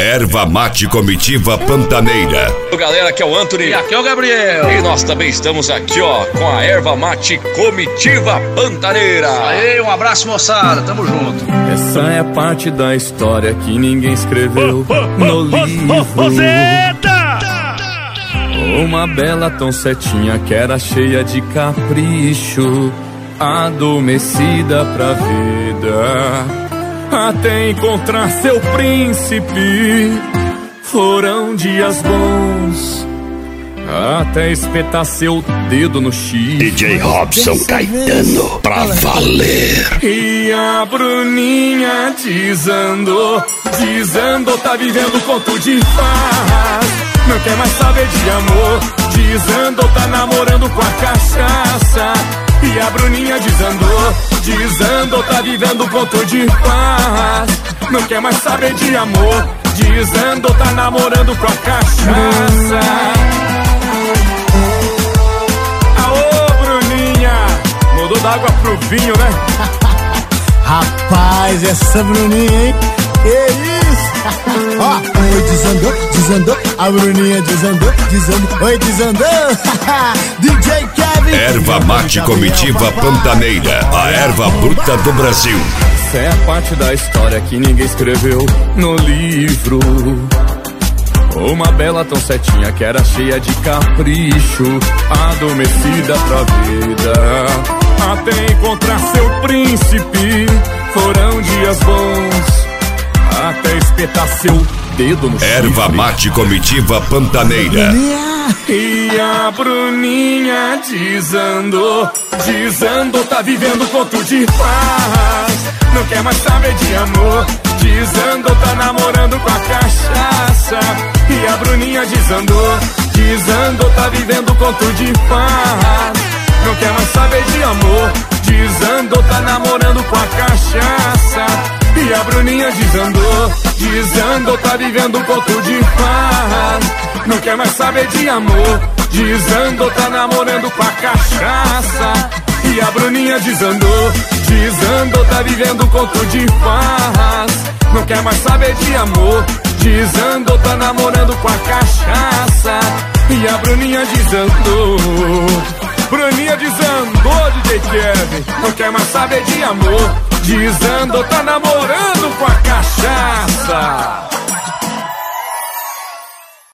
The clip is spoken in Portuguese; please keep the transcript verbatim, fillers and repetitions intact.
Erva Mate Comitiva Pantaneira. Galera, aqui é o Anthony. E aqui é o Gabriel. E nós também estamos aqui, ó, com a Erva Mate Comitiva Pantaneira. Aí, um abraço, moçada. Tamo junto. Essa é parte da história que ninguém escreveu no livro. Uma bela toncetinha que era cheia de capricho, adormecida pra vida. Até encontrar seu príncipe, foram dias bons, até espetar seu dedo no chifre. D J Robson Caetano, pra valer. E a Bruninha desandou, desandou, tá vivendo conto de farras. Não quer mais saber de amor, desandou, tá namorando com a cachaça. E a Bruninha desandou, desandou, tá vivendo conto de paz. Não quer mais saber de amor, desandou, tá namorando com a cachaça. Aô, Bruninha, mudou da água pro vinho, né? Rapaz, essa Bruninha, hein? Que isso? Ó, oi, desandou, desandou. A Bruninha desandou, desandou. Oi, desandou. D J Kevin. Erva Mate Comitiva Pantaneira, a erva bruta do Brasil. Essa é a parte da história que ninguém escreveu no livro. Uma bela toncetinha que era cheia de capricho, adormecida pra vida. Até encontrar seu príncipe, foram dias bons, até espetar seu dedo no chifre. Erva Mate Comitiva Pantaneira. E a Bruninha desandou, desandou, tá vivendo conto de paz. Não quer mais saber de amor, desandou, tá namorando com a cachaça. E a Bruninha desandou, desandou, tá vivendo conto de paz. Não quer mais saber de amor, desandou, tá namorando com a cachaça. E a Bruninha desandou, desandou, tá vivendo conto de paz. Não quer mais saber de amor, desandou, tá namorando com a cachaça. E a Bruninha desandou, desandou, tá vivendo conto de paz. Não quer mais saber de amor, desandou, tá namorando com a cachaça. E a Bruninha desandou, Bruninha desandou, D J Kevin. Não quer mais saber de amor, desandou, tá namorando com a cachaça.